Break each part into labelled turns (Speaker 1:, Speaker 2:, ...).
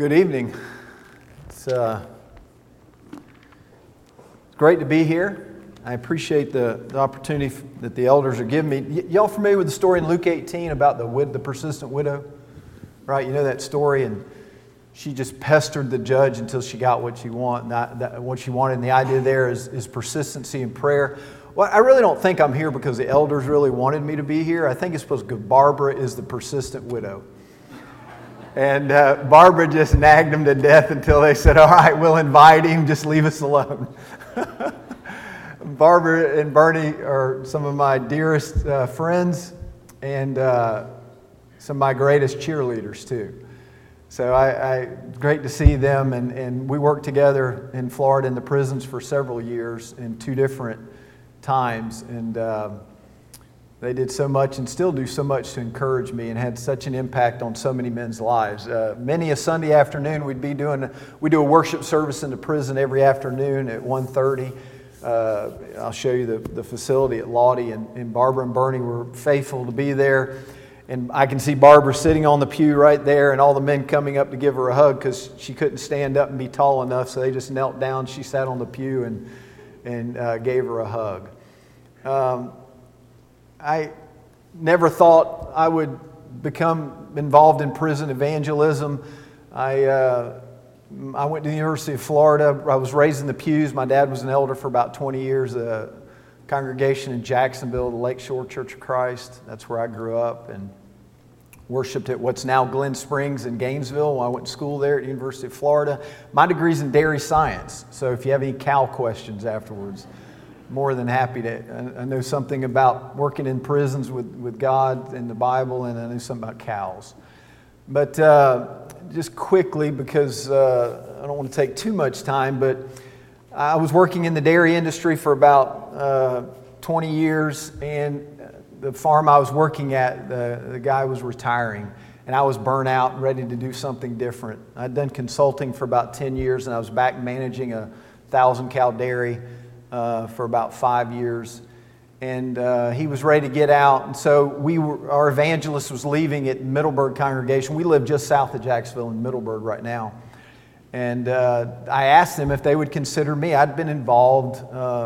Speaker 1: Good evening. It's great to be here. I appreciate the opportunity that the elders are giving me. Y'all familiar with the story in Luke 18 about the persistent widow? Right, you know that story, and she just pestered the judge until she got what she wanted. And the idea there is persistency in prayer. Well, I really don't think I'm here because the elders really wanted me to be here. I think it's because Barbara is the persistent widow. And Barbara just nagged him to death until they said, all right, we'll invite him, just leave us alone. Barbara and Bernie are some of my dearest friends and some of my greatest cheerleaders too. So great to see them, and we worked together in Florida in the prisons for several years in two different times, and they did so much and still do so much to encourage me and had such an impact on so many men's lives. Many a Sunday afternoon we do a worship service in the prison every afternoon at 1:30. I'll show you the facility at Lottie, and Barbara and Bernie were faithful to be there. And I can see Barbara sitting on the pew right there and all the men coming up to give her a hug because she couldn't stand up and be tall enough, so they just knelt down. She sat on the pew and gave her a hug. I never thought I would become involved in prison evangelism. I went to the University of Florida. I was raised in the pews. My dad was an elder for about 20 years, a congregation in Jacksonville, the Lakeshore Church of Christ. That's where I grew up and worshiped at what's now Glen Springs in Gainesville when I went to school there at the University of Florida. My degree's in dairy science, so if you have any cow questions afterwards, more than happy to. I know something about working in prisons with God and the Bible, and I know something about cows. But just quickly, because I don't want to take too much time, but I was working in the dairy industry for about 20 years, and the farm I was working at, the guy was retiring, and I was burnt out and ready to do something different. I'd done consulting for about 10 years, and I was back managing a 1,000-cow dairy for about 5 years, and he was ready to get out. And so our evangelist was leaving at Middleburg congregation. We live just south of Jacksonville in Middleburg right now. And I asked them if they would consider me. I'd been involved,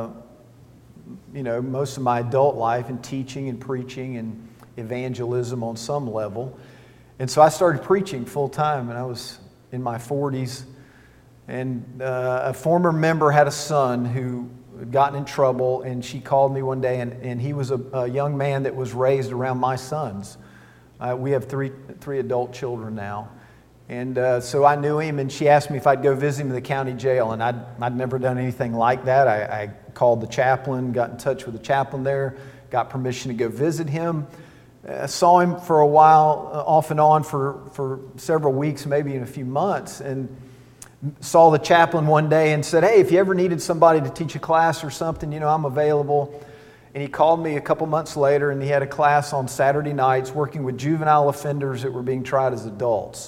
Speaker 1: most of my adult life in teaching and preaching and evangelism on some level. And so I started preaching full time, and I was in my 40s. And a former member had a son who had gotten in trouble, and she called me one day, and he was a young man that was raised around my sons. We have three adult children now. And so I knew him, and she asked me if I'd go visit him in the county jail, and I'd never done anything like that. I called the chaplain, got in touch with the chaplain there, got permission to go visit him. I saw him for a while, off and on for several weeks, maybe in a few months, and saw the chaplain one day and said, hey, if you ever needed somebody to teach a class or something, I'm available. And he called me a couple months later, and he had a class on Saturday nights working with juvenile offenders that were being tried as adults.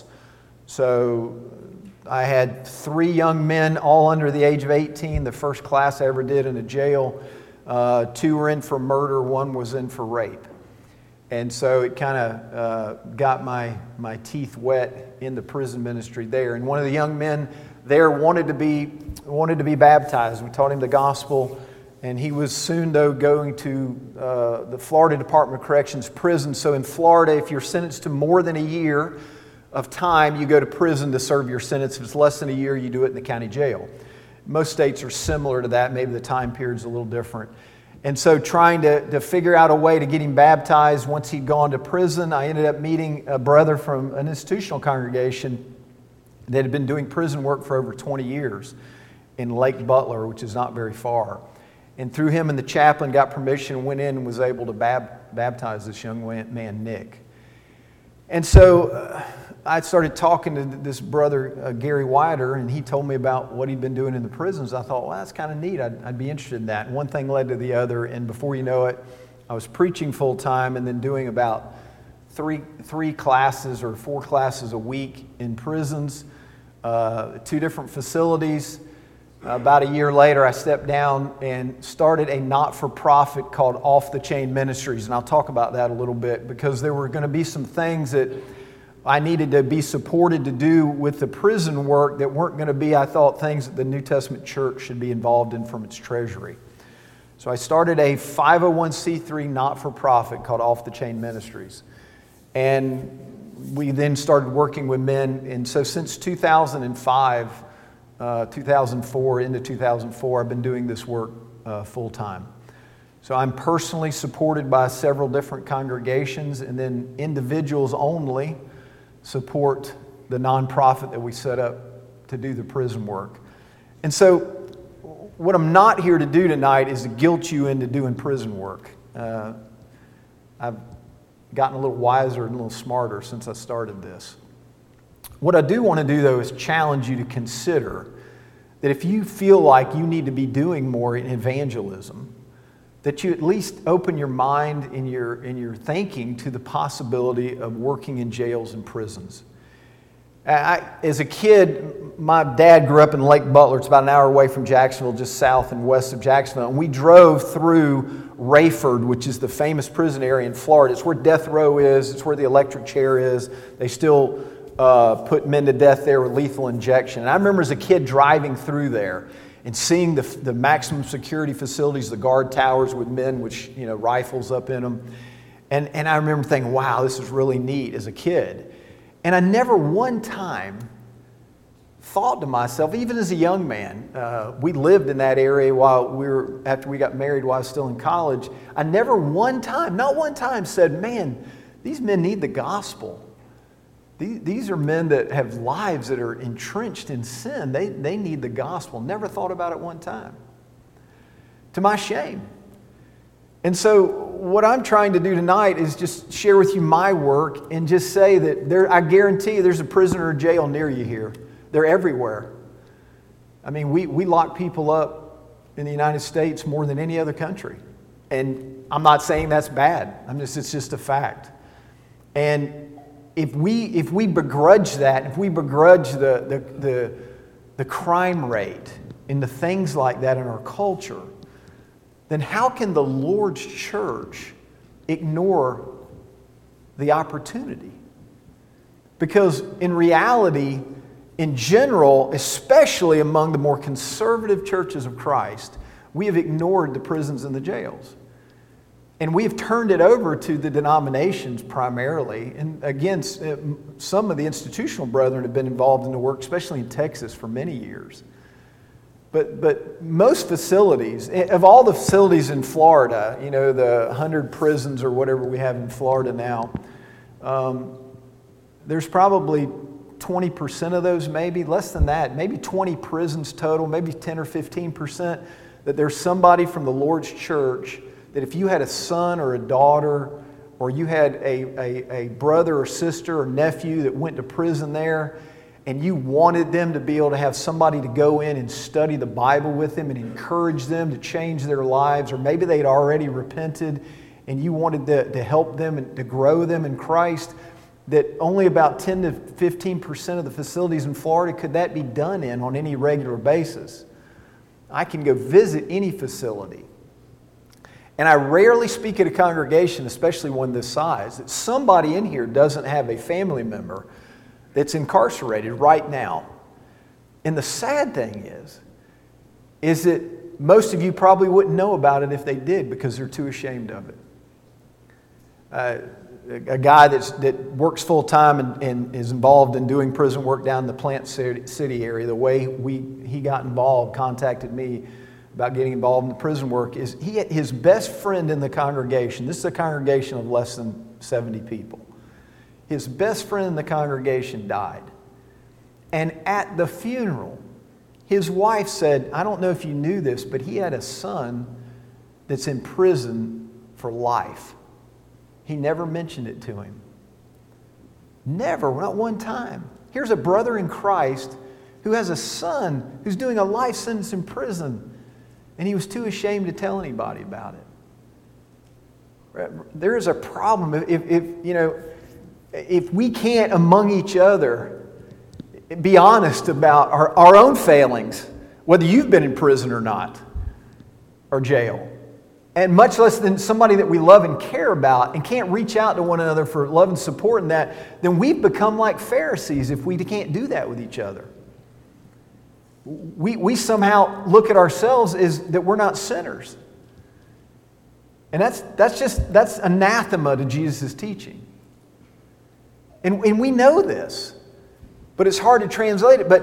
Speaker 1: So I had 3 young men, all under the age of 18, the first class I ever did in a jail. 2 were in for murder, 1 was in for rape. And so it kind of got my teeth wet in the prison ministry there. And one of the young men there wanted to be baptized. We taught him the gospel, and he was soon, though, going to the Florida Department of Corrections prison. So in Florida, if you're sentenced to more than a year of time, you go to prison to serve your sentence. If it's less than a year, you do it in the county jail. Most states are similar to that. Maybe the time period's a little different. And so trying to figure out a way to get him baptized once he'd gone to prison, I ended up meeting a brother from an institutional congregation that had been doing prison work for over 20 years in Lake Butler, which is not very far. And through him and the chaplain got permission, went in and was able to baptize this young man, Nick. And so I started talking to this brother, Gary Wider, and he told me about what he'd been doing in the prisons. I thought, well, that's kind of neat. I'd be interested in that. And one thing led to the other, and before you know it, I was preaching full time and then doing about three classes or 4 classes a week in prisons, 2 different facilities. About a year later, I stepped down and started a not-for-profit called Off the Chain Ministries, and I'll talk about that a little bit because there were going to be some things that I needed to be supported to do with the prison work that weren't going to be, I thought, things that the New Testament church should be involved in from its treasury. So I started a 501c3 not-for-profit called Off the Chain Ministries. And we then started working with men. And so since 2005, 2004, into 2004, I've been doing this work full time. So I'm personally supported by several different congregations, and then individuals only support the nonprofit that we set up to do the prison work. And so what I'm not here to do tonight is to guilt you into doing prison work. I've gotten a little wiser and a little smarter since I started this. What I do want to do, though, is challenge you to consider that if you feel like you need to be doing more in evangelism, that you at least open your mind in your thinking to the possibility of working in jails and prisons. As a kid, my dad grew up in Lake Butler. It's about an hour away from Jacksonville, just south and west of Jacksonville. And we drove through Rayford, which is the famous prison area in Florida. It's where death row is. It's where the electric chair is. They still put men to death there with lethal injection. And I remember as a kid driving through there and seeing the maximum security facilities, the guard towers with men with rifles up in them. And I remember thinking, wow, this is really neat as a kid. And I never one time thought to myself, even as a young man, we lived in that area after we got married while I was still in college. I never not one time said, man, these men need the gospel. These are men that have lives that are entrenched in sin. They need the gospel. Never thought about it one time. To my shame. And so what I'm trying to do tonight is just share with you my work and just say that I guarantee you there's a prison or a jail near you here. They're everywhere. I mean, we lock people up in the United States more than any other country. And I'm not saying that's bad. It's just a fact. And if we begrudge that, if we begrudge the crime rate and the things like that in our culture, then how can the Lord's church ignore the opportunity? Because in reality, in general, especially among the more conservative churches of Christ, we have ignored the prisons and the jails. And we have turned it over to the denominations primarily. And again, some of the institutional brethren have been involved in the work, especially in Texas, for many years. But most facilities, of all the facilities in Florida, the 100 prisons or whatever we have in Florida now, there's probably 20% of those, maybe less than that, maybe 20 prisons total, maybe 10 or 15%, that there's somebody from the Lord's church that if you had a son or a daughter, or you had a brother or sister or nephew that went to prison there, and you wanted them to be able to have somebody to go in and study the Bible with them and encourage them to change their lives, or maybe they'd already repented and you wanted to help them and to grow them in Christ, that only about 10 to 15% of the facilities in Florida could that be done in on any regular basis. I can go visit any facility. And I rarely speak at a congregation, especially one this size, that somebody in here doesn't have a family member that's incarcerated right now. And the sad thing is that most of you probably wouldn't know about it if they did because they're too ashamed of it. A guy that works full time and is involved in doing prison work down in the Plant City area, the way he got involved, contacted me about getting involved in the prison work, is his best friend in the congregation. This is a congregation of less than 70 people. His best friend in the congregation died. And at the funeral, his wife said, I don't know if you knew this, but he had a son that's in prison for life. He never mentioned it to him. Never, not one time. Here's a brother in Christ who has a son who's doing a life sentence in prison, and he was too ashamed to tell anybody about it. There is a problem. If we can't among each other be honest about our own failings, whether you've been in prison or not, or jail, and much less than somebody that we love and care about and can't reach out to one another for love and support in that, then we've become like Pharisees if we can't do that with each other. We somehow look at ourselves as that we're not sinners. And that's anathema to Jesus' teaching. And we know this, but it's hard to translate it.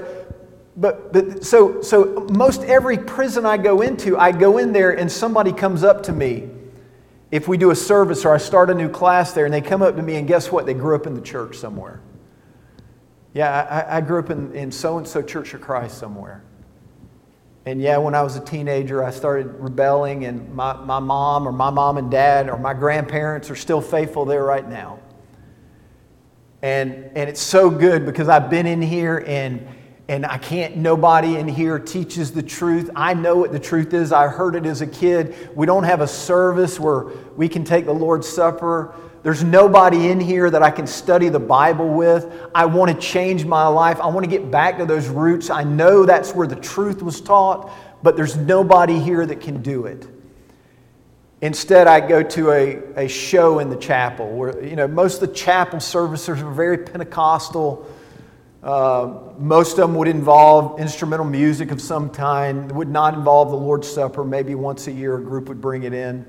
Speaker 1: So most every prison I go in there and somebody comes up to me. If we do a service or I start a new class there and they come up to me and guess what? They grew up in the church somewhere. Yeah, I grew up in so-and-so Church of Christ somewhere. And yeah, when I was a teenager, I started rebelling, and my mom or my mom and dad or my grandparents are still faithful there right now. And it's so good because I've been in here and nobody in here teaches the truth. I know what the truth is. I heard it as a kid. We don't have a service where we can take the Lord's Supper. There's nobody in here that I can study the Bible with. I want to change my life. I want to get back to those roots. I know that's where the truth was taught, but there's nobody here that can do it. Instead, I go to a show in the chapel where, most of the chapel services are very Pentecostal. Most of them would involve instrumental music of some kind. It would not involve the Lord's Supper. Maybe once a year a group would bring it in.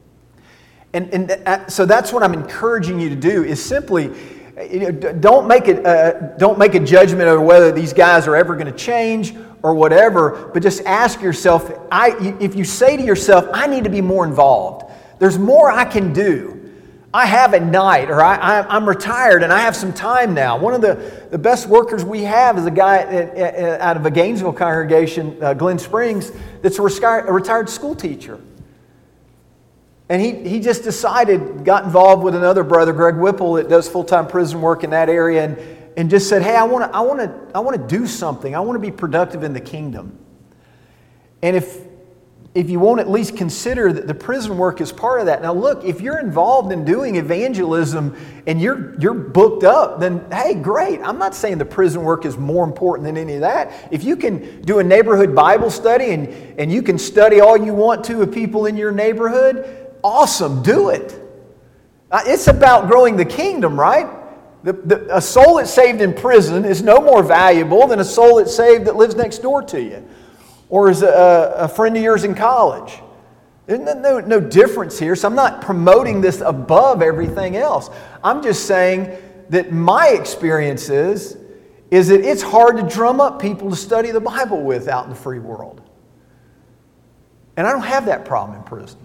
Speaker 1: And so that's what I'm encouraging you to do is simply, don't make a judgment of whether these guys are ever going to change or whatever, but just ask yourself, if you say to yourself, I need to be more involved. There's more I can do. I have at night, or I'm retired and I have some time now. One of the best workers we have is a guy out of a Gainesville congregation, Glen Springs, that's a retired school teacher. And he just got involved with another brother, Greg Whipple, that does full-time prison work in that area, and just said, hey, I want to do something. I want to be productive in the kingdom. And if you won't at least consider that the prison work is part of that. Now look, if you're involved in doing evangelism and you're booked up, then hey, great. I'm not saying the prison work is more important than any of that. If you can do a neighborhood Bible study and you can study all you want to with people in your neighborhood, awesome, do it. It's about growing the kingdom, right? A soul that's saved in prison is no more valuable than a soul that's saved that lives next door to you or is a friend of yours in college. There's no difference here, so I'm not promoting this above everything else. I'm just saying that my experience is that it's hard to drum up people to study the Bible with out in the free world. And I don't have that problem in prison.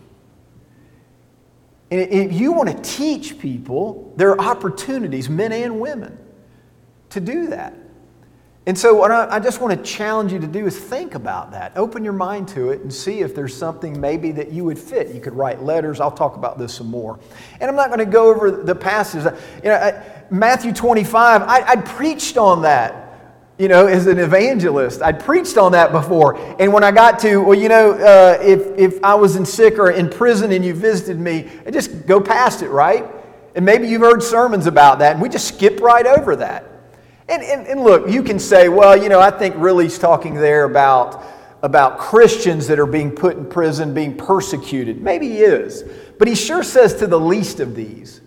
Speaker 1: And if you want to teach people, there are opportunities, men and women, to do that. And so what I just want to challenge you to do is think about that. Open your mind to it and see if there's something maybe that you would fit. You could write letters. I'll talk about this some more. And I'm not going to go over the passages. Matthew 25, I'd preached on that. As an evangelist, I'd preached on that before. And when I got to, if I was sick or in prison and you visited me, I just go past it, right? And maybe you've heard sermons about that, and we just skip right over that. And look, you can say, well, I think really he's talking there about Christians that are being put in prison, being persecuted. Maybe he is. But he sure says to the least of these.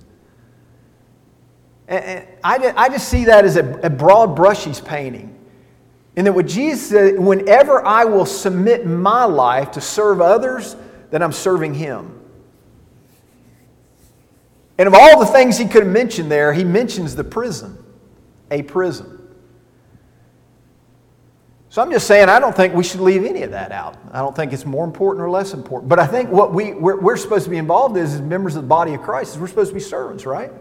Speaker 1: And I just see that as a broad brush he's painting. And that what Jesus said, whenever I will submit my life to serve others, then I'm serving him. And of all the things he could have mentioned there, he mentions the prison. A prison. So I'm just saying I don't think we should leave any of that out. I don't think it's more important or less important. But I think what we're supposed to be involved in as members of the body of Christ is we're supposed to be servants, right?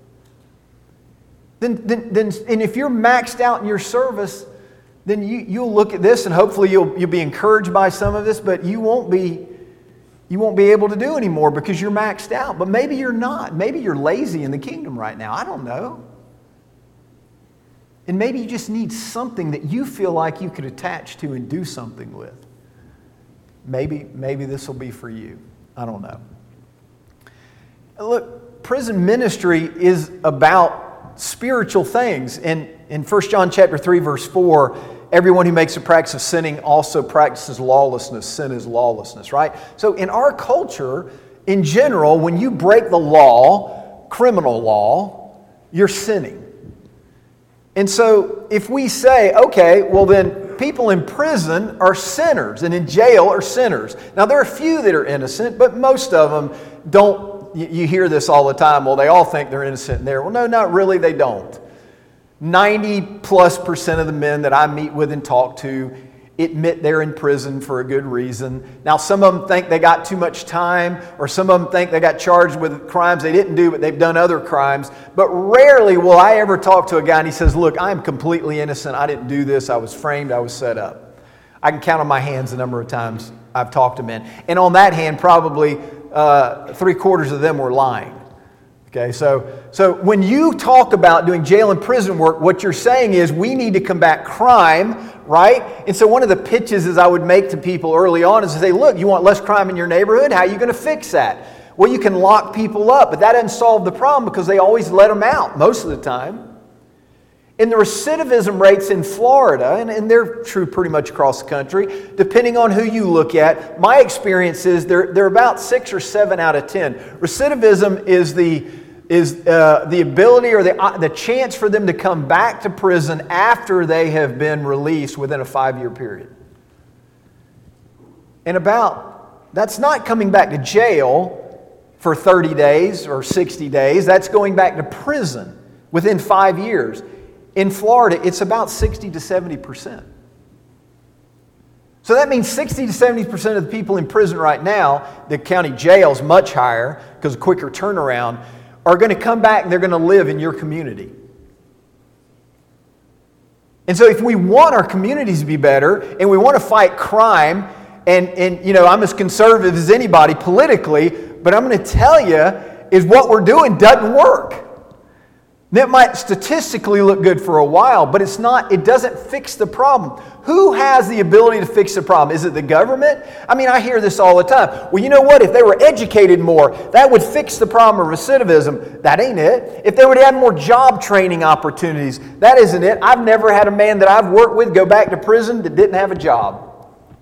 Speaker 1: Then, and if you're maxed out in your service, then you'll look at this and hopefully you'll be encouraged by some of this, but you won't be able to do anymore because you're maxed out. But maybe you're not. Maybe you're lazy in the kingdom right now. I don't know. And maybe you just need something that you feel like you could attach to and do something with. Maybe this will be for you. I don't know. Look, prison ministry is about spiritual things. And in 1 John chapter 3, verse 4, everyone who makes a practice of sinning also practices lawlessness. Sin is lawlessness, right? So in our culture, in general, when you break the law, criminal law, you're sinning. And so if we say, okay, well then people in prison are sinners and in jail are sinners. Now there are a few that are innocent, but most of them don't. You hear this all the time. Well, they all think they're innocent in there. Well, no, not really. They don't. 90+% of the men that I meet with and talk to admit they're in prison for a good reason. Now, some of them think they got too much time, or some of them think they got charged with crimes they didn't do, but they've done other crimes. But rarely will I ever talk to a guy and he says, look, I'm completely innocent. I didn't do this. I was framed. I was set up. I can count on my hands the number of times I've talked to men. And on that hand, probably 3/4 of them were lying. Okay, so when you talk about doing jail and prison work, what you're saying is we need to combat crime, right? And so one of the pitches is I would make to people early on is to say, look, you want less crime in your neighborhood? How are you going to fix that? Well, you can lock people up, but that doesn't solve the problem because they always let them out most of the time. And the recidivism rates in Florida, and they're true pretty much across the country, depending on who you look at, my experience is they're about 6 or 7 out of 10. Recidivism is the ability or the chance for them to come back to prison after they have been released within a 5-year period. And that's not coming back to jail for 30 days or 60 days. That's going back to prison within 5 years. In Florida, it's about 60 to 70%. So that means 60 to 70% of the people in prison right now, the county jail is much higher because of quicker turnaround, are going to come back and they're going to live in your community. And so if we want our communities to be better and we want to fight crime, and you know, I'm as conservative as anybody politically, but I'm going to tell you is what we're doing doesn't work. That might statistically look good for a while, but it doesn't fix the problem. Who has the ability to fix the problem? Is it the government? I mean, I hear this all the time. Well, you know what? If they were educated more, that would fix the problem of recidivism. That ain't it. If they would have more job training opportunities, that isn't it. I've never had a man that I've worked with go back to prison that didn't have a job.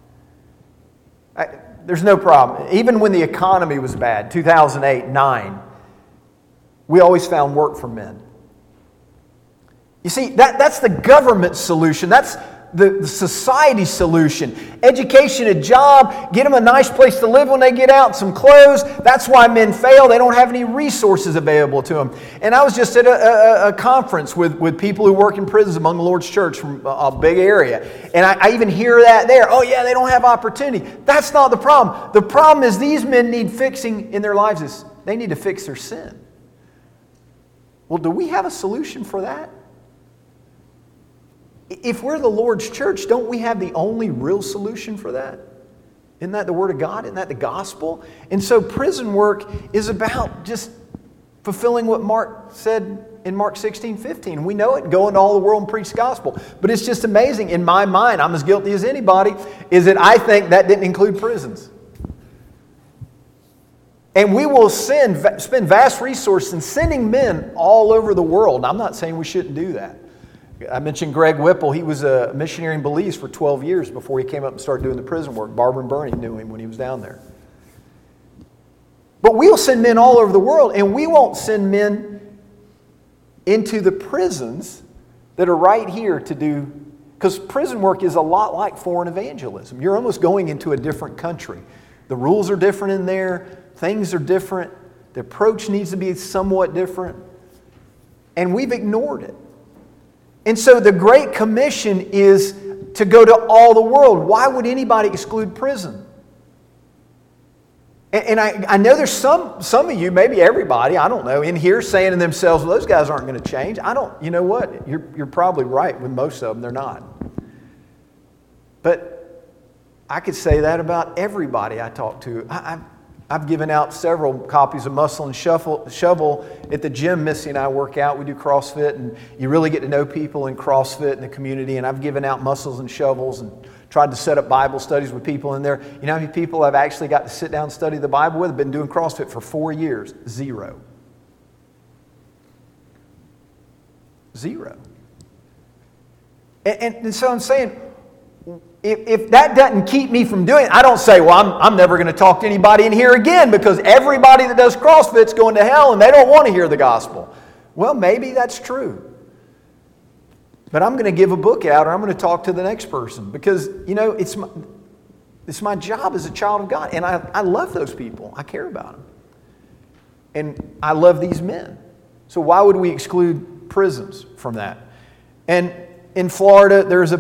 Speaker 1: There's no problem. Even when the economy was bad, 2008, 2009, we always found work for men. You see, that's the government solution. That's the society solution. Education, a job, get them a nice place to live when they get out, some clothes. That's why men fail. They don't have any resources available to them. And I was just at a conference with people who work in prisons among the Lord's church from a big area. And I even hear that there. Oh yeah, they don't have opportunity. That's not the problem. The problem is these men need fixing in their lives. They need to fix their sin. Well, do we have a solution for that? If we're the Lord's church, don't we have the only real solution for that? Isn't that the Word of God? Isn't that the gospel? And so prison work is about just fulfilling what Mark said in Mark 16:15. We know it, go into all the world and preach the gospel. But it's just amazing, in my mind, I'm as guilty as anybody, is that I think that didn't include prisons. And we will spend vast resources in sending men all over the world. And I'm not saying we shouldn't do that. I mentioned Greg Whipple. He was a missionary in Belize for 12 years before he came up and started doing the prison work. Barbara and Bernie knew him when he was down there. But we'll send men all over the world, and we won't send men into the prisons that are right here to do, because prison work is a lot like foreign evangelism. You're almost going into a different country. The rules are different in there. Things are different. The approach needs to be somewhat different. And we've ignored it. And so the Great Commission is to go to all the world. Why would anybody exclude prison? And I know there's some of you, maybe everybody, I don't know, in here saying to themselves, well, those guys aren't going to change. You know what? You're probably right with most of them. They're not. But I could say that about everybody I talk to. I've given out several copies of Muscle and Shovel at the gym. Missy and I work out. We do CrossFit, and you really get to know people in CrossFit in the community. And I've given out Muscles and Shovels and tried to set up Bible studies with people in there. You know how many people I've actually got to sit down and study the Bible with? I've been doing CrossFit for 4 years. Zero. And so I'm saying, if that doesn't keep me from doing it, I don't say, well, I'm never going to talk to anybody in here again because everybody that does CrossFit's going to hell and they don't want to hear the gospel. Well, maybe that's true. But I'm going to give a book out or I'm going to talk to the next person because, it's my job as a child of God. And I love those people. I care about them. And I love these men. So why would we exclude prisons from that? And in Florida,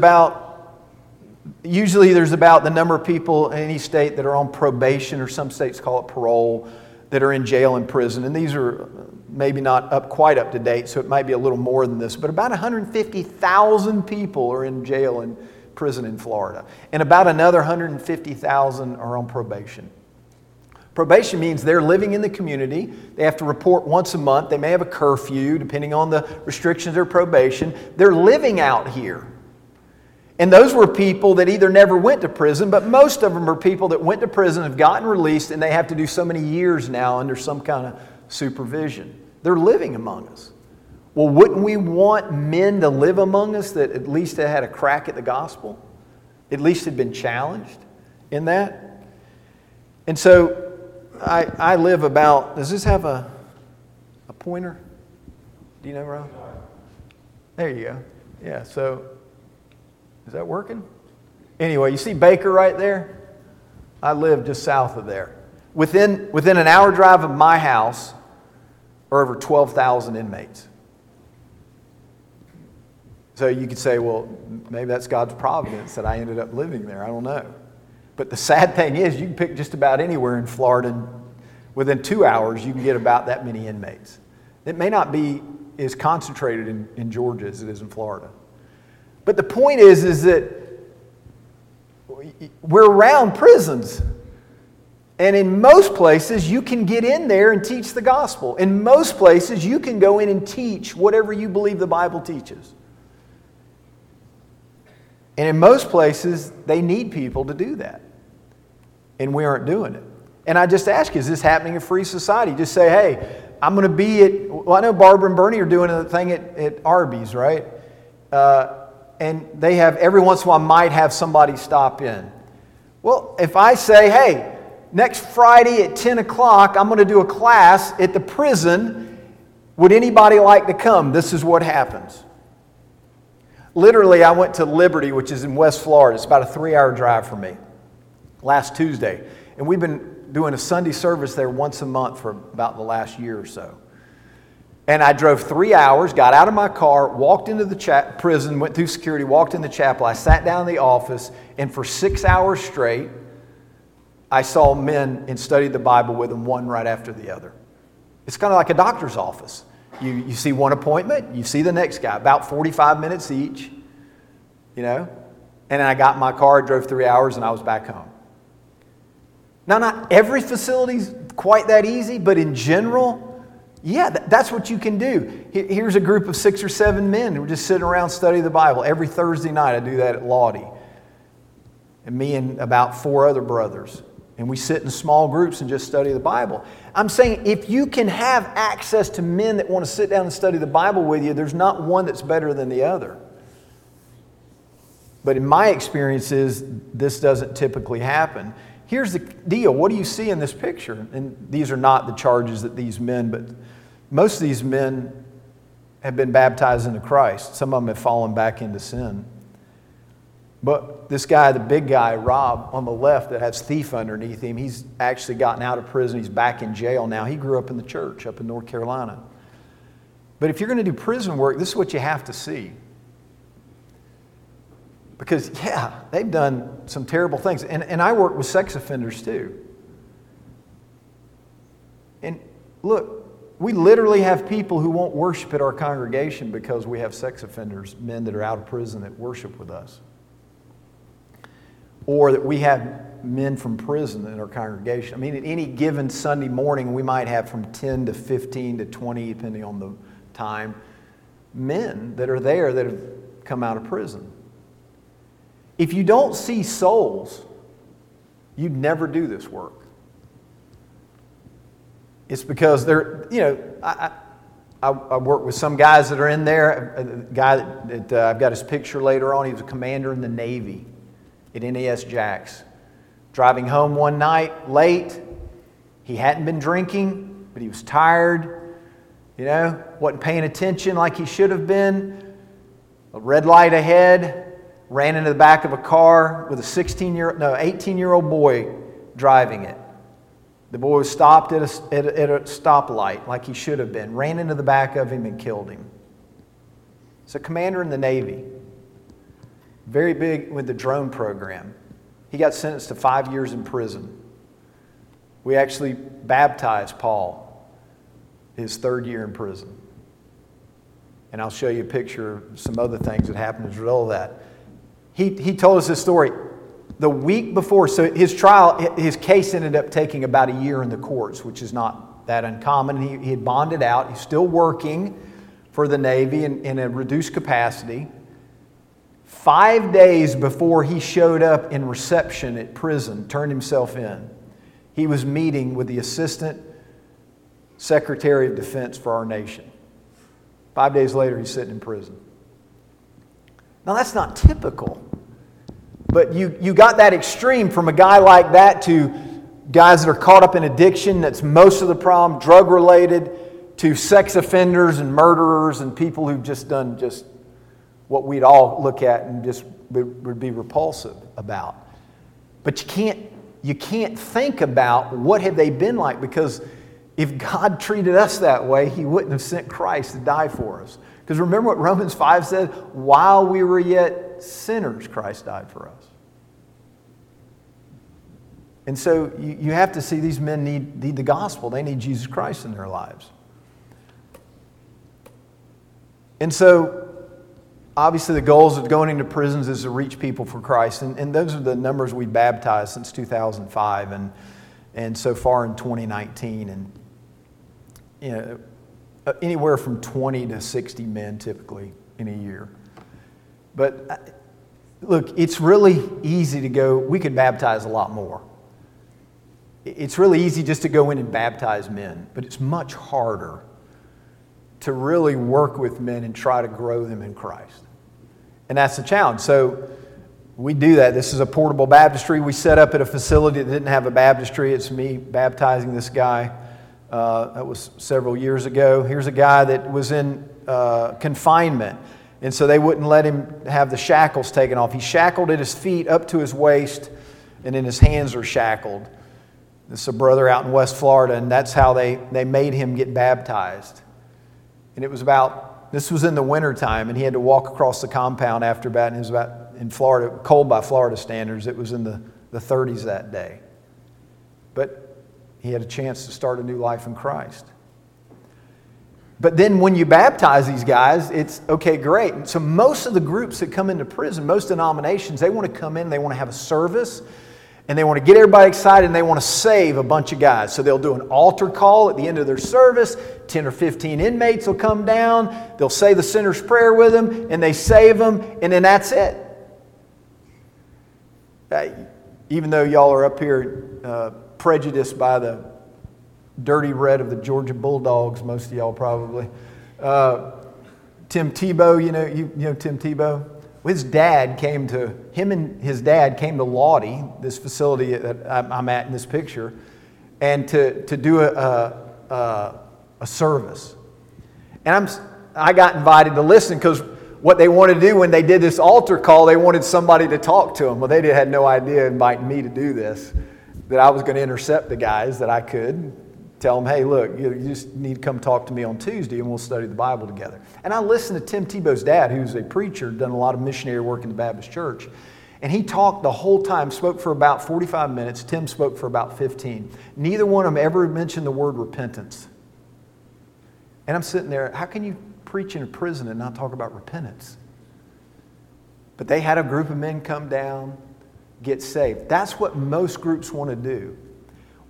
Speaker 1: usually there's about the number of people in any state that are on probation, or some states call it parole, that are in jail and prison. And these are maybe not quite up to date, so it might be a little more than this. But about 150,000 people are in jail and prison in Florida. And about another 150,000 are on probation. Probation means they're living in the community. They have to report once a month. They may have a curfew, depending on the restrictions of probation. They're living out here. And those were people that either never went to prison, but most of them are people that went to prison, have gotten released, and they have to do so many years now under some kind of supervision. They're living among us. Well, wouldn't we want men to live among us that at least had a crack at the gospel? At least had been challenged in that? And so I live about, does this have a pointer? Do you know, Ron? There you go. Yeah, so is that working? Anyway, you see Baker right there? I live just south of there. Within an hour drive of my house are over 12,000 inmates. So you could say, well, maybe that's God's providence that I ended up living there. I don't know. But the sad thing is, you can pick just about anywhere in Florida, and within 2 hours, you can get about that many inmates. It may not be as concentrated in Georgia as it is in Florida. But the point is that we're around prisons. And in most places, you can get in there and teach the gospel. In most places, you can go in and teach whatever you believe the Bible teaches. And in most places, they need people to do that. And we aren't doing it. And I just ask you, is this happening in free society? Just say, hey, I'm going to be at, well, I know Barbara and Bernie are doing a thing at Arby's, right? And they have, every once in a while, might have somebody stop in. Well, if I say, hey, next Friday at 10 o'clock, I'm going to do a class at the prison. Would anybody like to come? This is what happens. Literally, I went to Liberty, which is in West Florida. It's about a 3-hour drive for me, last Tuesday. And we've been doing a Sunday service there once a month for about the last year or so. And I drove 3 hours, got out of my car, walked into the prison, went through security, walked in the chapel. I sat down in the office, and for 6 hours straight, I saw men and studied the Bible with them, one right after the other. It's kind of like a doctor's office. You see one appointment, you see the next guy, about 45 minutes each, And then I got in my car, drove 3 hours, and I was back home. Now, not every facility's quite that easy, but in general, yeah, that's what you can do. Here's a group of 6 or 7 men who are just sitting around studying the Bible. Every Thursday night I do that at Lottie. And me and about 4 other brothers. And we sit in small groups and just study the Bible. I'm saying if you can have access to men that want to sit down and study the Bible with you, there's not one that's better than the other. But in my experiences, this doesn't typically happen. Here's the deal. What do you see in this picture? And these are not the charges that these men, but most of these men have been baptized into Christ. Some of them have fallen back into sin. But this guy, the big guy, Rob, on the left that has thief underneath him, he's actually gotten out of prison. He's back in jail now. He grew up in the church up in North Carolina. But if you're going to do prison work, this is what you have to see. Because, yeah, they've done some terrible things. And I work with sex offenders too. And look, we literally have people who won't worship at our congregation because we have sex offenders, men that are out of prison that worship with us. Or that we have men from prison in our congregation. I mean, at any given Sunday morning, we might have from 10 to 15 to 20, depending on the time, men that are there that have come out of prison. If you don't see souls, you'd never do this work. It's because they're, I I work with some guys that are in there. A guy that I've got his picture later on. He was a commander in the Navy at NAS Jax. Driving home one night late. He hadn't been drinking, but he was tired. Wasn't paying attention like he should have been. A red light ahead. Ran into the back of a car with a 18-year-old boy driving it. The boy was stopped at a stoplight like he should have been. Ran into the back of him and killed him. It's a commander in the Navy. Very big with the drone program. He got sentenced to 5 years in prison. We actually baptized Paul his 3rd year in prison. And I'll show you a picture of some other things that happened as a result of that. He told us this story. The week before, so his trial, his case ended up taking about a year in the courts, which is not that uncommon. He had bonded out. He's still working for the Navy in a reduced capacity. 5 days before he showed up in reception at prison, turned himself in, he was meeting with the Assistant Secretary of Defense for our nation. 5 days later, he's sitting in prison. Now, that's not typical. But you got that extreme from a guy like that to guys that are caught up in addiction, that's most of the problem, drug-related, to sex offenders and murderers and people who've just done just what we'd all look at and just would be repulsive about. But you can't think about what have they been like, because if God treated us that way, He wouldn't have sent Christ to die for us. Because remember what Romans 5 said? While we were yet sinners, Christ died for us. And so you have to see these men need the gospel. They need Jesus Christ in their lives. And so, obviously, the goals of going into prisons is to reach people for Christ. And those are the numbers we baptized since 2005 and so far in 2019. And anywhere from 20 to 60 men typically in a year. But look, it's really easy to go, we could baptize a lot more. It's really easy just to go in and baptize men, but it's much harder to really work with men and try to grow them in Christ. And that's the challenge. So we do that. This is a portable baptistry we set up at a facility that didn't have a baptistry. It's me baptizing this guy. That was several years ago. Here's a guy that was in confinement, and so they wouldn't let him have the shackles taken off. He's shackled at his feet up to his waist, and then his hands are shackled. This is a brother out in West Florida, and that's how they made him get baptized. And this was in the wintertime, and he had to walk across the compound after that, and it was about, in Florida, cold by Florida standards. It was in the 30s that day. But he had a chance to start a new life in Christ. But then when you baptize these guys, it's, okay, great. So most of the groups that come into prison, most denominations, they want to come in, they want to have a service, and they want to get everybody excited, and they want to save a bunch of guys. So they'll do an altar call at the end of their service. 10 or 15 inmates will come down. They'll say the sinner's prayer with them, and they save them, and then that's it. Even though y'all are up here prejudiced by the dirty red of the Georgia Bulldogs, most of y'all probably. Tim Tebow, you know Tim Tebow? His dad came to Lottie, this facility that I'm at in this picture, and to do a service. And I got invited to listen because what they wanted to do when they did this altar call, they wanted somebody to talk to them. Well, they had no idea inviting me to do this, that I was going to intercept the guys that I could. Tell them, hey, look, you just need to come talk to me on Tuesday and we'll study the Bible together. And I listened to Tim Tebow's dad, who's a preacher, done a lot of missionary work in the Baptist church. And he talked the whole time, spoke for about 45 minutes. Tim spoke for about 15. Neither one of them ever mentioned the word repentance. And I'm sitting there, how can you preach in a prison and not talk about repentance? But they had a group of men come down, get saved. That's what most groups want to do.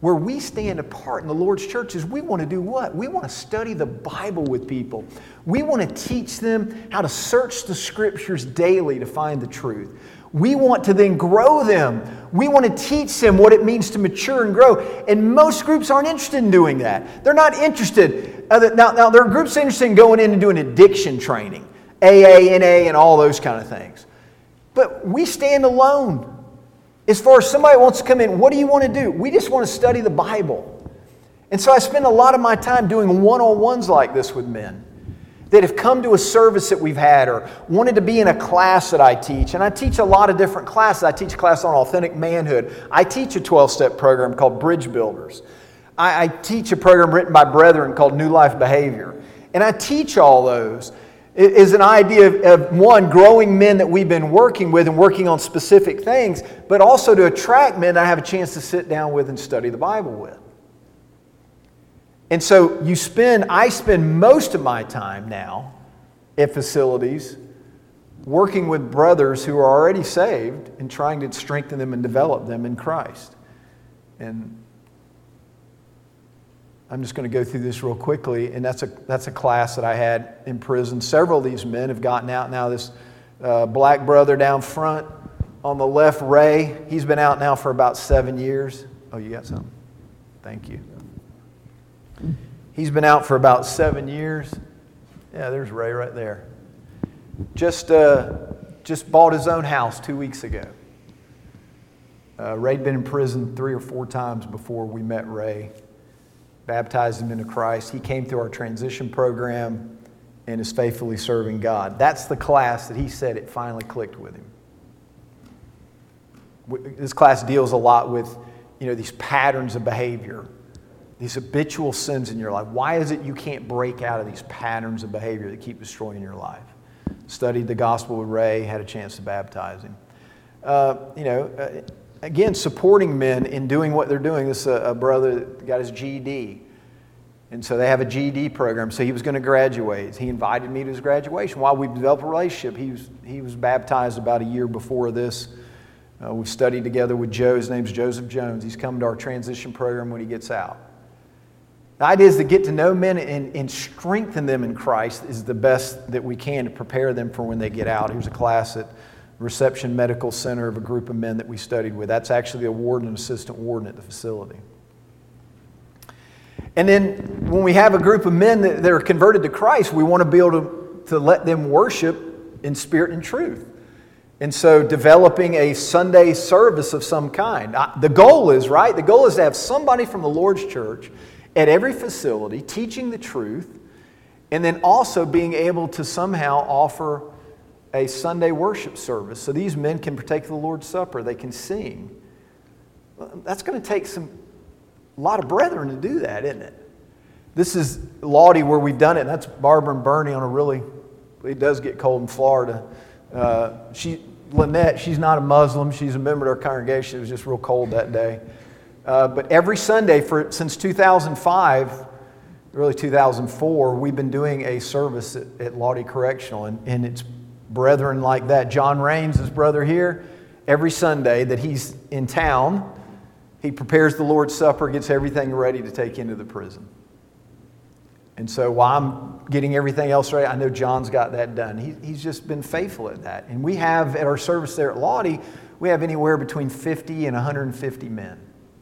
Speaker 1: Where we stand apart in the Lord's church is we want to do what? We want to study the Bible with people. We want to teach them how to search the Scriptures daily to find the truth. We want to then grow them. We want to teach them what it means to mature and grow. And most groups aren't interested in doing that. They're not interested. Now there are groups interested in going in and doing addiction training, AA, NA, and all those kind of things. But we stand alone. As far as somebody wants to come in, what do you want to do? We just want to study the Bible. And so I spend a lot of my time doing one-on-ones like this with men that have come to a service that we've had or wanted to be in a class that I teach. And I teach a lot of different classes. I teach a class on authentic manhood. I teach a 12-step program called Bridge Builders. I teach a program written by brethren called New Life Behavior. And I teach all those. It is an idea of, one, growing men that we've been working with and working on specific things, but also to attract men that I have a chance to sit down with and study the Bible with. And so I spend most of my time now at facilities working with brothers who are already saved and trying to strengthen them and develop them in Christ. And I'm just going to go through this real quickly, and that's a class that I had in prison. Several of these men have gotten out now. This black brother down front on the left, Ray, he's been out now for about 7 years. Oh, you got something? Thank you. He's been out for about 7 years. Yeah, there's Ray right there. Just bought his own house 2 weeks ago. Ray'd been in prison 3 or 4 times before we met Ray. Baptized him into Christ. He came through our transition program and is faithfully serving God. That's the class that he said it finally clicked with him. This class deals a lot with, these patterns of behavior, these habitual sins in your life. Why is it you can't break out of these patterns of behavior that keep destroying your life? Studied the gospel with Ray, had a chance to baptize him. Again, supporting men in doing what they're doing. This a brother that got his GED. And so they have a GED program. So he was going to graduate. He invited me to his graduation. While we developed a relationship, he was baptized about a year before this. We've studied together with Joe. His name's Joseph Jones. He's come to our transition program when he gets out. The idea is to get to know men and strengthen them in Christ is the best that we can to prepare them for when they get out. Here's a class at Reception Medical Center of a group of men that we studied with. That's actually a warden and assistant warden at the facility. And then when we have a group of men that are converted to Christ, we want to be able to let them worship in spirit and truth. And so developing a Sunday service of some kind. The goal is to have somebody from the Lord's church at every facility teaching the truth, and then also being able to somehow offer a Sunday worship service so these men can partake of the Lord's Supper. They can sing. That's going to take a lot of brethren to do that, isn't it? This is Lottie where we've done it, and that's Barbara and Bernie on it does get cold in Florida. Lynette, she's not a Muslim. She's a member of our congregation. It was just real cold that day. But every Sunday since 2005, really 2004, we've been doing a service at Lottie Correctional, and it's brethren like that. John Raines, his brother here, every Sunday that he's in town, he prepares the Lord's Supper, gets everything ready to take into the prison. And so while I'm getting everything else ready, I know John's got that done. He's just been faithful at that. And we have, at our service there at Lottie, we have anywhere between 50 and 150 men.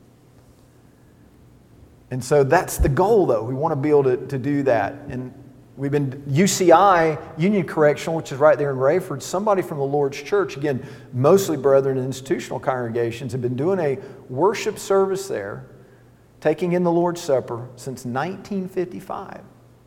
Speaker 1: And so that's the goal, though. We want to be able to do that. And we've been UCI, Union Correctional, which is right there in Rayford. Somebody from the Lord's church, again, mostly brethren in institutional congregations, have been doing a worship service there, taking in the Lord's Supper since 1955.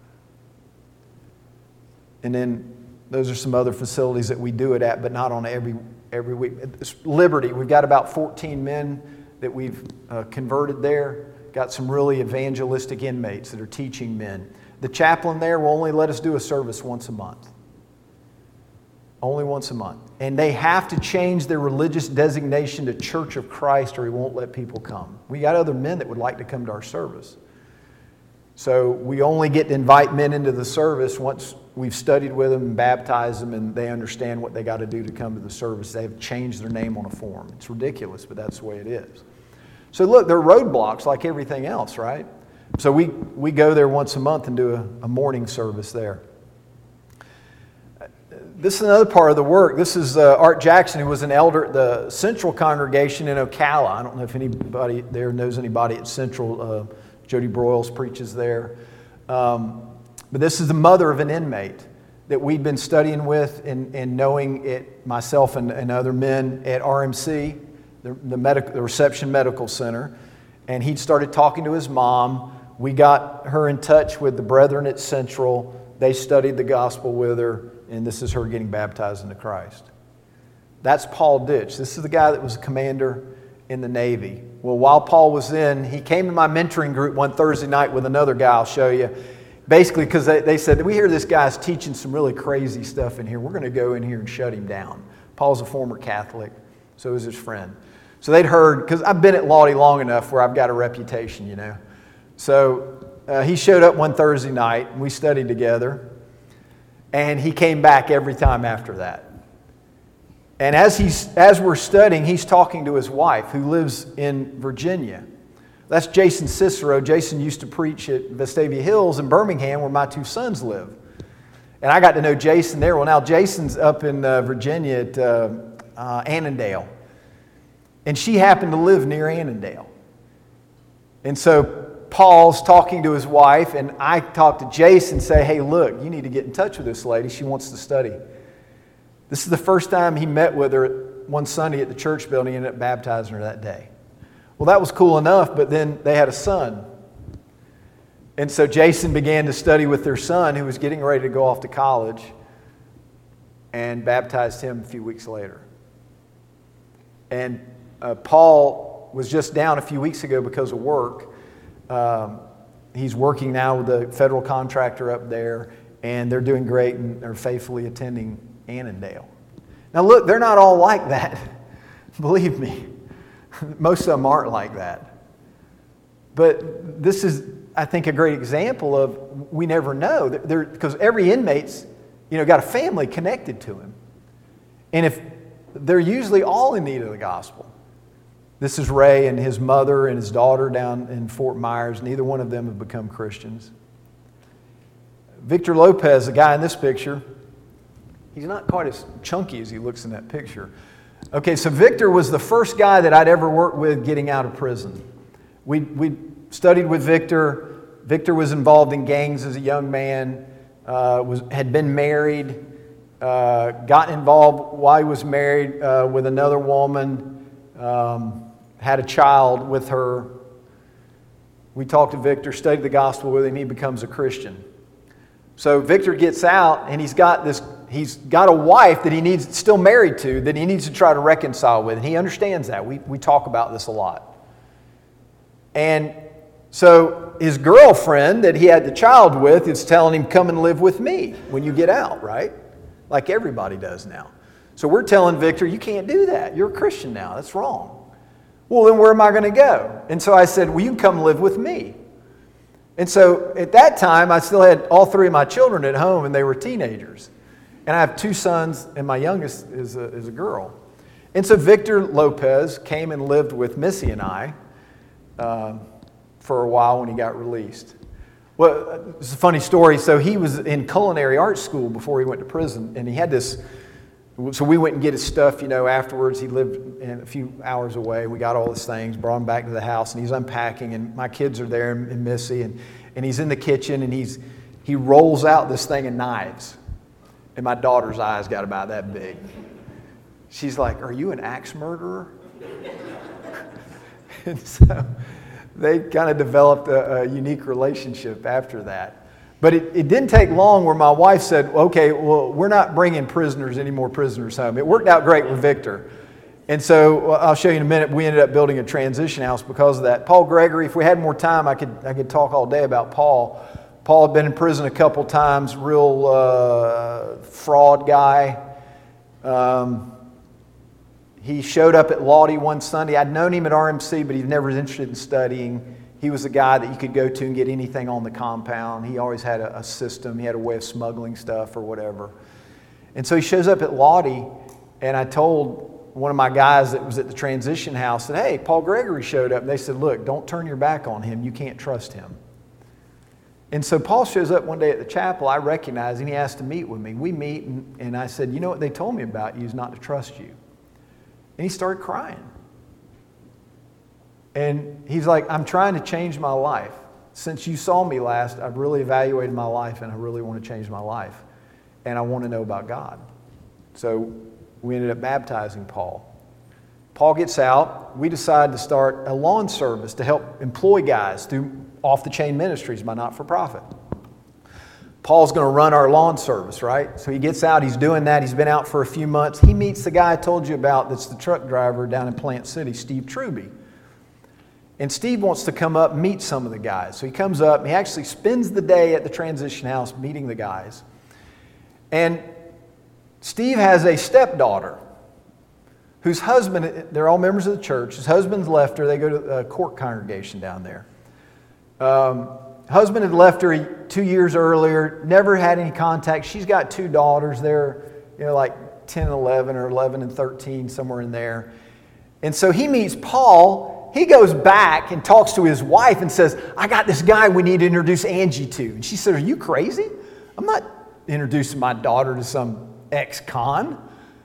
Speaker 1: And then those are some other facilities that we do it at, but not on every week. Liberty, we've got about 14 men that we've converted there. Got some really evangelistic inmates that are teaching men. The chaplain there will only let us do a service once a month. Only once a month. And they have to change their religious designation to Church of Christ or he won't let people come. We got other men that would like to come to our service. So we only get to invite men into the service once we've studied with them and baptized them and they understand what they got to do to come to the service. They have changed their name on a form. It's ridiculous, but that's the way it is. So look, there are roadblocks like everything else, right? So we go there once a month and do a morning service there. This is another part of the work. This is Art Jackson, who was an elder at the Central congregation in Ocala. I don't know if anybody there knows anybody at Central. Jody Broyles preaches there. But this is the mother of an inmate that we'd been studying with and knowing it, myself and other men at RMC, the Reception Medical Center. And he'd started talking to his mom. We got her in touch with the brethren at Central. They studied the gospel with her, and this is her getting baptized into Christ. That's Paul Ditch. This is the guy that was a commander in the Navy. Well, while Paul was he came to my mentoring group one Thursday night with another guy I'll show you. Basically, because they said, we hear this guy's teaching some really crazy stuff in here. We're going to go in here and shut him down. Paul's a former Catholic, so is his friend. So they'd heard, because I've been at Lottie long enough where I've got a reputation, you know. So he showed up one Thursday night, and we studied together. And he came back every time after that. And as we're studying, he's talking to his wife, who lives in Virginia. That's Jason Cicero. Jason used to preach at Vestavia Hills in Birmingham, where my two sons live. And I got to know Jason there. Well, now Jason's up in Virginia at Annandale. And she happened to live near Annandale. And so Paul's talking to his wife, and I talk to Jason and say, hey, look, you need to get in touch with this lady. She wants to study. This is the first time he met with her one Sunday at the church building and ended up baptizing her that day. Well, that was cool enough, but then they had a son. And so Jason began to study with their son, who was getting ready to go off to college, and baptized him a few weeks later. And Paul was just down a few weeks ago because of work. He's working now with a federal contractor up there, and they're doing great and are faithfully attending Annandale. Now look, they're not all like that. Believe me. Most of them aren't like that. But this is, I think, a great example of we never know. Because every inmate's, got a family connected to him. And if they're usually all in need of the gospel. This is Ray and his mother and his daughter down in Fort Myers. Neither one of them have become Christians. Victor Lopez, the guy in this picture, he's not quite as chunky as he looks in that picture. Okay, so Victor was the first guy that I'd ever worked with getting out of prison. We studied with Victor. Victor was involved in gangs as a young man, had been married, got involved while he was married with another woman, had a child with her. We talked to Victor, studied the gospel with him, he becomes a Christian. So Victor gets out, and he's got a wife that he needs, still married to, that he needs to try to reconcile with. And he understands that. We talk about this a lot. And so his girlfriend that he had the child with is telling him, come and live with me when you get out, right? Like everybody does now. So we're telling Victor, you can't do that. You're a Christian now. That's wrong. Well, then where am I going to go? And so I said, well, you can come live with me. And so at that time, I still had all three of my children at home, and they were teenagers. And I have two sons, and my youngest is a girl. And so Victor Lopez came and lived with Missy and I for a while when he got released. Well, it's a funny story. So he was in culinary arts school before he went to prison, and he had this. So we went and get his stuff, afterwards. He lived a few hours away. We got all his things, brought him back to the house, and he's unpacking, and my kids are there, and Missy, and he's in the kitchen, and he rolls out this thing of knives. And my daughter's eyes got about that big. She's like, are you an axe murderer? And so they kind of developed a unique relationship after that. But it didn't take long where my wife said, okay, well, we're not bringing any more prisoners home. It worked out great with Victor. And so I'll show you in a minute, we ended up building a transition house because of that. Paul Gregory, if we had more time, I could talk all day about Paul. Paul had been in prison a couple times, real fraud guy. He showed up at Lottie one Sunday. I'd known him at RMC, but he never was interested in studying. He was the guy that you could go to and get anything on the compound. He always had a system. He had a way of smuggling stuff or whatever. And so he shows up at Lottie, and I told one of my guys that was at the transition house said, hey, Paul Gregory showed up. And they said, look, don't turn your back on him. You can't trust him. And so Paul shows up one day at the chapel. I recognize him. He asked to meet with me. We meet, and I said, you know what they told me about you is not to trust you. And he started crying. And he's like, I'm trying to change my life. Since you saw me last, I've really evaluated my life, and I really want to change my life. And I want to know about God. So we ended up baptizing Paul. Paul gets out. We decide to start a lawn service to help employ guys through off-the-chain ministries, my not-for-profit. Paul's going to run our lawn service, right? So he gets out. He's doing that. He's been out for a few months. He meets the guy I told you about that's the truck driver down in Plant City, Steve Truby. And Steve wants to come up and meet some of the guys. So he comes up, and he actually spends the day at the transition house meeting the guys. And Steve has a stepdaughter whose husband, they're all members of the church. His husband's left her. They go to a court congregation down there. Husband had left her 2 years earlier, never had any contact. She's got 2 daughters. They're like 10 and 11 or 11 and 13, somewhere in there. And so he meets Paul. He goes back and talks to his wife and says, I got this guy we need to introduce Angie to. And she said, are you crazy? I'm not introducing my daughter to some ex-con,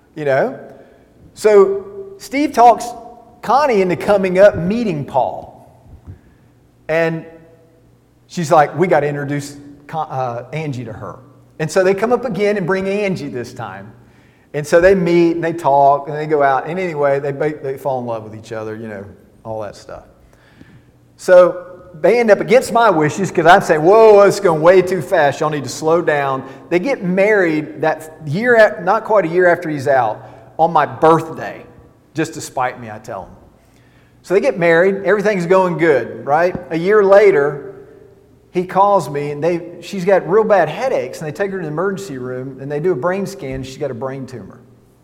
Speaker 1: So Steve talks Connie into coming up, meeting Paul. And she's like, we got to introduce Angie to her. And so they come up again and bring Angie this time. And so they meet and they talk and they go out. And anyway, they fall in love with each other, all that stuff. So they end up against my wishes because I'm saying, whoa, it's going way too fast. Y'all need to slow down. They get married that year, not quite a year after he's out, on my birthday, just to spite me, I tell them. So they get married. Everything's going good, right? A year later, he calls me, and she's got real bad headaches, and they take her to the emergency room, and they do a brain scan, and she's got a brain tumor.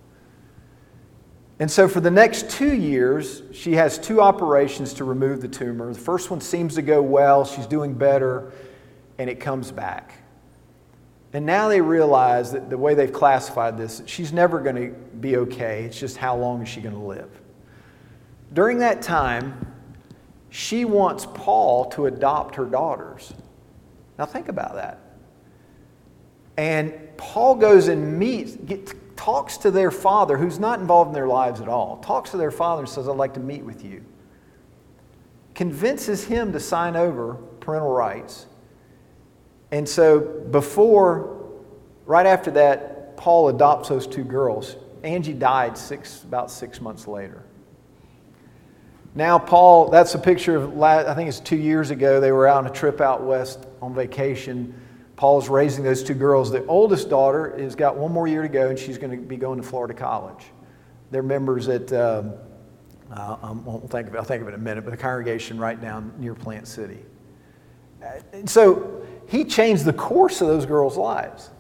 Speaker 1: And so for the next 2 years, she has 2 operations to remove the tumor. The first one seems to go well. She's doing better, and it comes back. And now they realize that the way they've classified this, she's never going to be okay. It's just how long is she going to live. During that time, she wants Paul to adopt her daughters. Now think about that. And Paul goes and talks to their father, who's not involved in their lives at all, talks to their father and says, I'd like to meet with you. Convinces him to sign over parental rights. And so right after that, Paul adopts those 2 girls. Angie died about 6 months later. Now Paul, that's a picture of, I think it's 2 years ago, they were out on a trip out west on vacation. Paul's raising those 2 girls. The oldest daughter has got 1 more year to go, and she's going to be going to Florida College. They're members at, I'll think of it in a minute, but the congregation right down near Plant City. And so he changed the course of those girls' lives.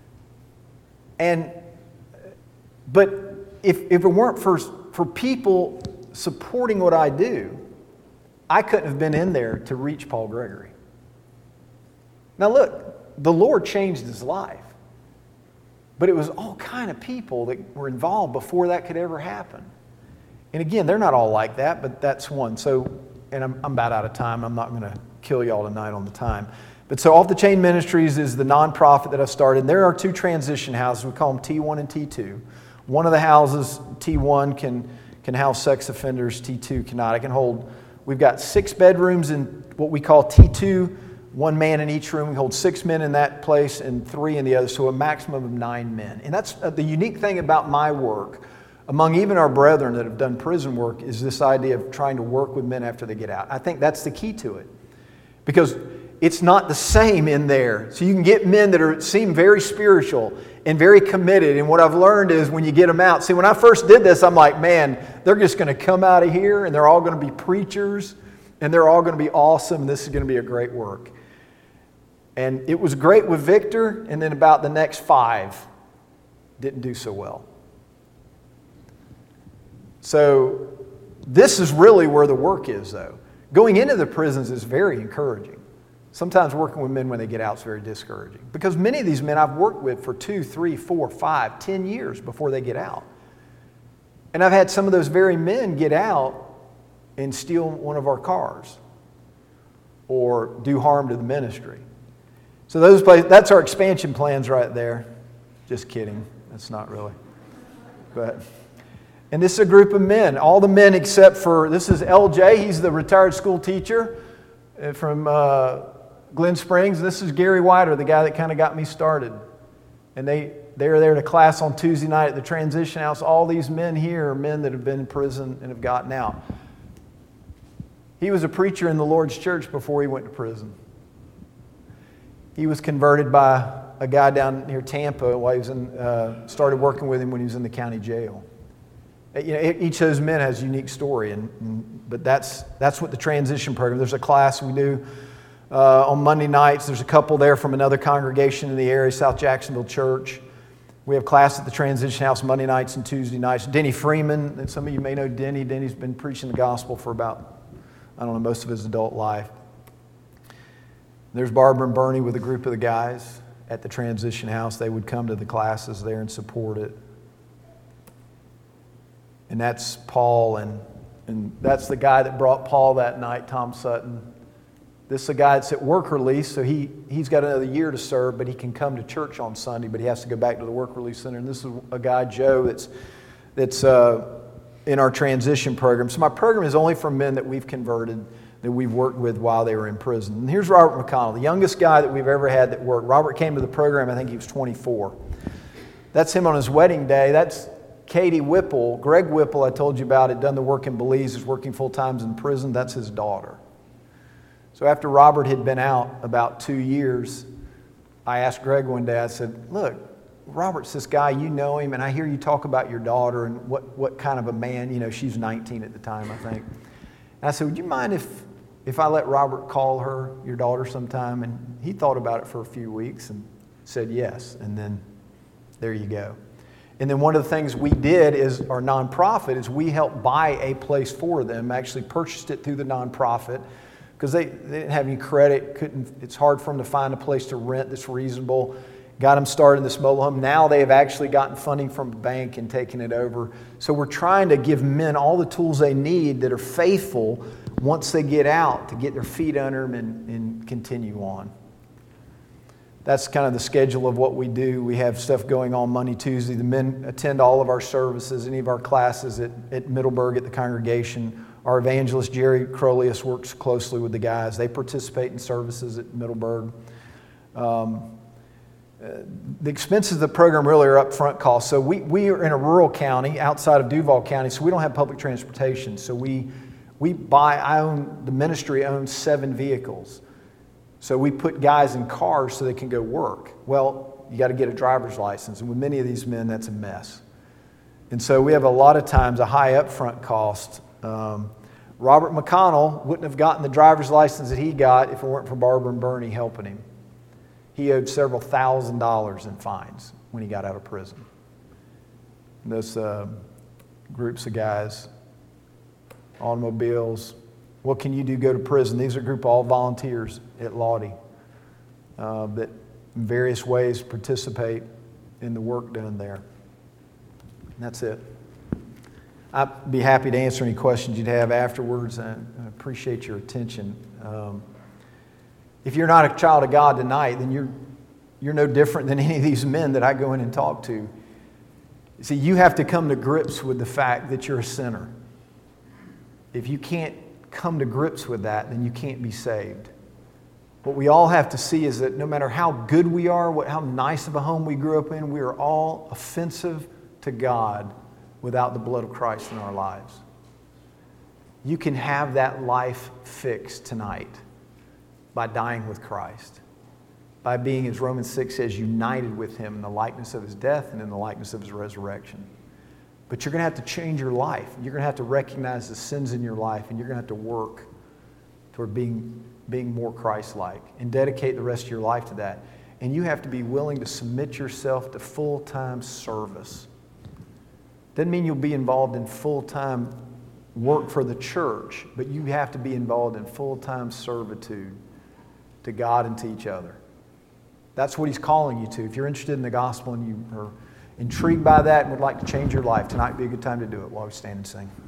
Speaker 1: But if it weren't for people supporting what I do, I couldn't have been in there to reach Paul Gregory. Now look, the Lord changed his life. But it was all kind of people that were involved before that could ever happen. And again, they're not all like that, but that's one. So, and I'm about out of time. I'm not going to kill y'all tonight on the time. But so Off the Chain Ministries is the nonprofit that I've started. There are 2 transition houses. We call them T1 and T2. One of the houses, T1, can house sex offenders. T2 cannot. We've got 6 bedrooms in what we call T2, 1 man in each room. We hold 6 men in that place and 3 in the other, so a maximum of 9 men. And that's the unique thing about my work, among even our brethren that have done prison work, is this idea of trying to work with men after they get out. I think that's the key to it. Because it's not the same in there. So you can get men that seem very spiritual and very committed. And what I've learned is when you get them out, see, when I first did this, I'm like, man, they're just going to come out of here and they're all going to be preachers and they're all going to be awesome. And this is going to be a great work. And it was great with Victor, and then about the next 5 didn't do so well. So this is really where the work is, though. Going into the prisons is very encouraging. Sometimes working with men when they get out is very discouraging. Because many of these men I've worked with for 2, 3, 4, 5, 10 years before they get out. And I've had some of those very men get out and steal one of our cars or do harm to the ministry. So those places, that's our expansion plans right there. Just kidding. That's not really. And this is a group of men. All the men except for, this is LJ. He's the retired school teacher from Glen Springs. This is Gary Whiter, the guy that kind of got me started. And they were there to class on Tuesday night at the transition house. All these men here are men that have been in prison and have gotten out. He was a preacher in the Lord's church before he went to prison. He was converted by a guy down near Tampa while he was started working with him when he was in the county jail. You know, each of those men has a unique story, but that's what the transition program. There's a class we do on Monday nights. There's a couple there from another congregation in the area, South Jacksonville Church. We have class at the Transition House Monday nights and Tuesday nights. Denny Freeman, and some of you may know Denny. Denny's been preaching the gospel for about, most of his adult life. There's Barbara and Bernie with a group of the guys at the Transition House. They would come to the classes there and support it. And that's Paul, and that's the guy that brought Paul that night, Tom Sutton. This is a guy that's at work release, so he's got another year to serve, but he can come to church on Sunday, but he has to go back to the work release center. And this is a guy, Joe, that's in our transition program. So my program is only for men that we've converted, that we've worked with while they were in prison. And here's Robert McConnell, the youngest guy that we've ever had that worked. Robert came to the program, I think he was 24. That's him on his wedding day. That's Katie Whipple. Greg Whipple, I told you about, had done the work in Belize, is working full time in prison. That's his daughter. So after Robert had been out about 2 years, I asked Greg one day, I said, look, Robert's this guy, you know him, and I hear you talk about your daughter and what kind of a man, she's 19 at the time, I think. And I said, would you mind if I let Robert call her, your daughter, sometime? And he thought about it for a few weeks and said yes, and then there you go. And then one of the things we did is our nonprofit is we helped buy a place for them, actually purchased it through the nonprofit because they didn't have any credit, it's hard for them to find a place to rent that's reasonable. Got them started in this mobile home. Now they have actually gotten funding from a bank and taken it over. So we're trying to give men all the tools they need that are faithful once they get out to get their feet under them and continue on. That's kind of the schedule of what we do. We have stuff going on Monday, Tuesday. The men attend all of our services, any of our classes at Middleburg at the congregation. Our evangelist, Jerry Crolius, works closely with the guys. They participate in services at Middleburg. The expenses of the program really are upfront costs. So we are in a rural county outside of Duval County, so we don't have public transportation. So the ministry owns 7 vehicles. So we put guys in cars so they can go work. Well, you got to get a driver's license. And with many of these men, that's a mess. And so we have a lot of times a high upfront cost. Robert McConnell wouldn't have gotten the driver's license that he got if it weren't for Barbara and Bernie helping him. He owed several $1,000s in fines when he got out of prison. And those groups of guys, automobiles. What can you do? Go to prison. These are a group of all volunteers at Lottie that in various ways participate in the work done there. And that's it. I'd be happy to answer any questions you'd have afterwards. I appreciate your attention. If you're not a child of God tonight, then you're no different than any of these men that I go in and talk to. See, you have to come to grips with the fact that you're a sinner. If you can't come to grips with that, then you can't be saved. What we all have to see is that no matter how good we are, how nice of a home we grew up in, we are all offensive to God without the blood of Christ in our lives. You can have that life fixed tonight by dying with Christ, by being, as Romans 6 says, united with Him in the likeness of His death and in the likeness of His resurrection. But you're going to have to change your life. You're going to have to recognize the sins in your life, and you're going to have to work toward being more Christ-like and dedicate the rest of your life to that. And you have to be willing to submit yourself to full-time service. Doesn't mean you'll be involved in full-time work for the church, but you have to be involved in full-time servitude to God and to each other. That's what He's calling you to. If you're interested in the gospel and intrigued by that and would like to change your life, tonight would be a good time to do it while we stand and sing.